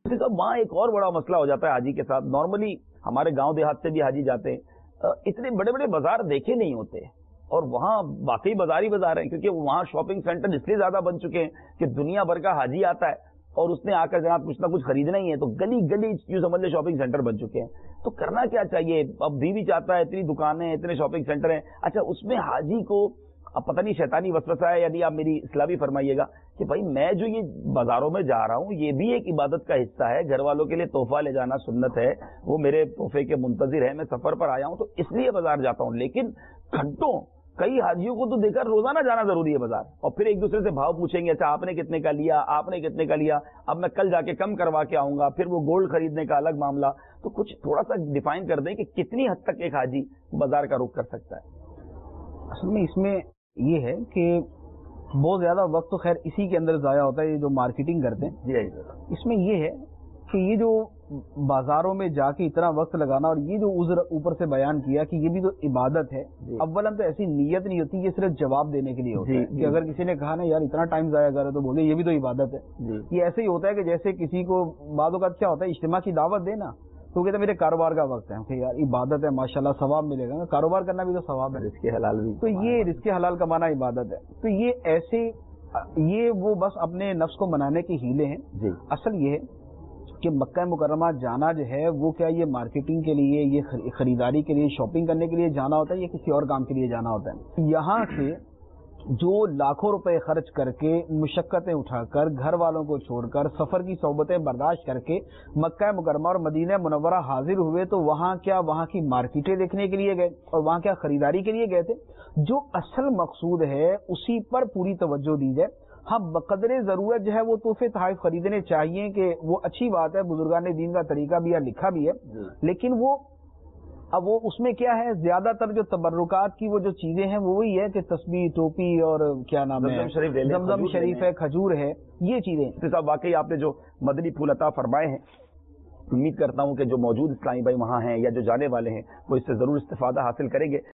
तो वहाँ एक और बड़ा मसला हो जाता है हाजी के साथ। नॉर्मली हमारे गांव देहात से भी हाजी जाते हैं, इतने बड़े बड़े बाजार देखे नहीं होते, और वहाँ वाकई बाजार ही बाजार है, क्योंकि वहाँ शॉपिंग सेंटर इसलिए ज्यादा बन चुके हैं कि दुनिया भर का हाजी आता है और उसने आकर जनाब कुछ ना कुछ खरीदना ही है, तो गली गली यूं समझ ले शॉपिंग सेंटर बन चुके हैं। तो करना क्या चाहिए? अब भी चाहता है, इतनी दुकानें, इतने शॉपिंग सेंटर हैं, अच्छा उसमें हाजी को अब पता नहीं शैतानी वसवसा है, यदि आप मेरी इस्लाह भी फरमाइएगा कि भाई मैं जो ये बाजारों में जा रहा हूँ ये भी एक इबादत का हिस्सा है, घर वालों के लिए तोहफा ले जाना सुन्नत है, वो मेरे तोहफे के मुंतजिर है, मैं सफर पर आया हूँ तो इसलिए बाजार जाता हूँ। लेकिन घंटों कई हाजियों को तो देखकर रोजाना जाना जरूरी है बाजार, और फिर एक दूसरे से भाव पूछेंगे, अच्छा आपने कितने का लिया, आपने कितने का लिया, अब मैं कल जाके कम करवा के आऊंगा, फिर वो गोल्ड खरीदने का अलग मामला। तो कुछ थोड़ा सा डिफाइन कर दें कि कितनी हद तक एक हाजी बाजार का रुख कर सकता है। असल में इसमें ये है कि बहुत ज्यादा वक्त तो खैर इसी के अंदर जाया होता है, ये जो मार्केटिंग करते हैं। जी, इसमें ये है कि ये जो बाजारों में जाके इतना वक्त लगाना, और ये जो उज़्र ऊपर से बयान किया कि ये भी तो इबादत है। अव्वलन तो ऐसी नीयत नहीं होती, ये सिर्फ जवाब देने के लिए होता है कि अगर किसी ने कहा ना यार इतना टाइम जाया करे तो बोले ये भी तो इबादत है। ये ऐसे ही होता है कि जैसे किसी को बादों का क्या होता है, इज्तिमा की दावत देना, तो कहते मेरे कारोबार का वक्त है कि यार इबादत है, माशाल्लाह सवाब मिलेगा, कारोबार करना भी तो सवाब है, रिज़्क़े हलाल भी, तो ये रिज़्क़े हलाल कमाना इबादत है। तो ये ऐसे ये वो बस अपने नफ्स को मनाने के हीले हैं। असल ये है कि मक्का मुकर्रमा जाना जो है वो क्या ये मार्केटिंग के लिए, ये खरीदारी के लिए, शॉपिंग करने के लिए जाना होता है, या किसी और काम के लिए जाना होता है? यहाँ से जो लाखों रुपए खर्च करके, मुशक्कतें उठाकर, घर वालों को छोड़कर, सफर की सोबतें बर्दाश्त करके मक्का मुकर्रमा और मदीना मुनव्वरा हाजिर हुए, तो वहाँ क्या वहाँ की मार्केटें देखने के लिए गए और वहाँ क्या खरीदारी के लिए गए थे? जो असल मकसूद है उसी पर पूरी तवज्जो दी जाए। हाँ, बकदरे जरूरत जो है वो तोहफे तोहफे खरीदने चाहिए, कि वो अच्छी बात है, बुजुर्गान दीन का तरीका भी है, लिखा भी है, लेकिन वो अब वो उसमें क्या है, ज्यादातर जो तबर्रुकात की वो जो चीजें हैं वो वही है कि तस्बीह, टोपी और क्या नाम है, जमजम शरीफ है, खजूर है, ये चीजें। साहब वाकई आपने जो मदनी फूल अता फरमाए हैं, उम्मीद करता हूँ कि जो मौजूद इस्लामी भाई वहाँ हैं या जो जाने वाले हैं वो इससे जरूर इस्तिफादा हासिल करेंगे।